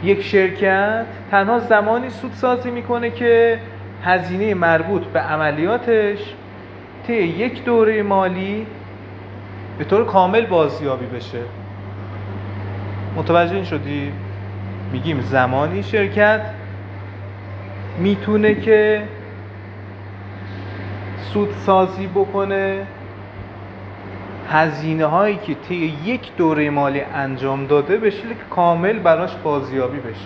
یک شرکت تنها زمانی سود سازی میکنه که هزینه مربوط به عملیاتش طی یک دوره مالی به طور کامل بازیابی بشه. متوجه این شدی؟ میگیم زمانی شرکت میتونه که سود سازی بکنه هزینه هایی که طی یک دوره مالی انجام داده به شکل کامل براش بازیابی بشه.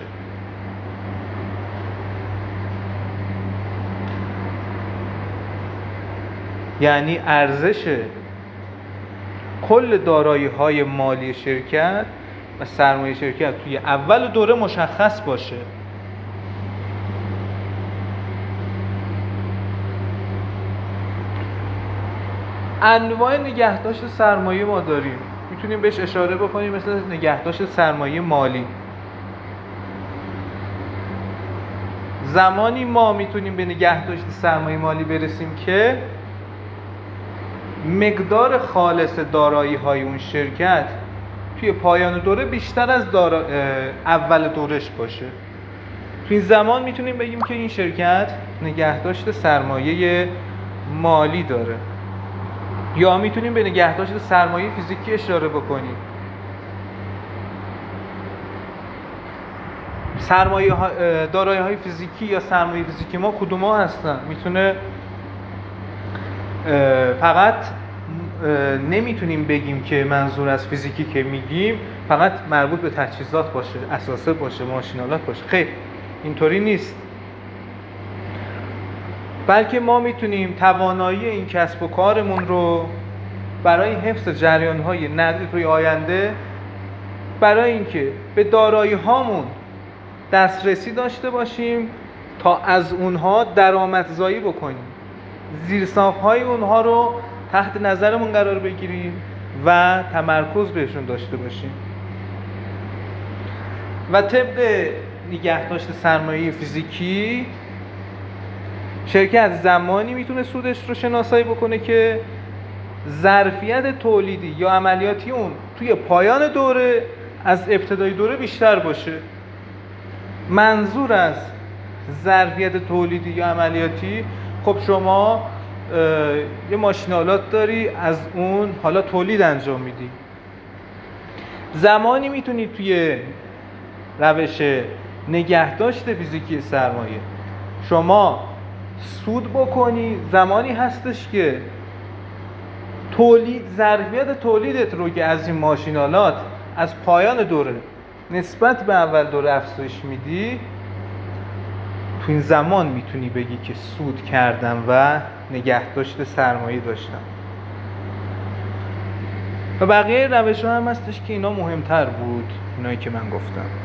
یعنی ارزش کل دارایی های مالی شرکت و سرمایه شرکت توی اول دوره مشخص باشه. انواع نگهداشت سرمایه ما داریم، میتونیم بهش اشاره بکنیم، مثل نگهداشت سرمایه مالی. زمانی ما میتونیم به نگهداشت سرمایه مالی برسیم که مقدار خالص دارایی های اون شرکت توی پایان دوره بیشتر از اول دورش باشه. توی این زمان میتونیم بگیم که این شرکت نگهداشت سرمایه مالی داره. یا میتونیم به نگهداشت سرمایه فیزیکی اشاره بکنیم. دارایی های فیزیکی یا سرمایه فیزیکی ما کدوم ها هستن؟ میتونه فقط نمیتونیم بگیم که منظور از فیزیکی که میگیم فقط مربوط به تجهیزات باشه، اساسه باشه، ماشینالات باشه. خیر، اینطوری نیست. بلکه ما میتونیم توانایی این کسب و کارمون رو برای حفظ جریان‌های نقدی توی آینده، برای اینکه به دارایی هامون دسترسی داشته باشیم تا از اونها درآمدزایی بکنیم، زیرساخت‌های اونها رو تحت نظرمون قرار بگیریم و تمرکز بهشون داشته باشیم. و طبق نگهداشت سرمایه فیزیکی، شرکت زمانی میتونه سودش رو شناسایی بکنه که ظرفیت تولیدی یا عملیاتی اون توی پایان دوره از ابتدای دوره بیشتر باشه. منظور از ظرفیت تولیدی یا عملیاتی، خب شما یه ماشینالات داری، از اون حالا تولید انجام میدی. زمانی میتونی توی روش نگهداشت فیزیکی سرمایه شما سود بکنی زمانی هستش که ظرفیت تولیدت رو که از این ماشینالات از پایان دوره نسبت به اول دوره افزایش میدی. تو این زمان میتونی بگی که سود کردم و نگهداشت سرمایه داشتم. و بقیه روش ها هم هستش که اینا مهمتر بود، اینایی که من گفتم.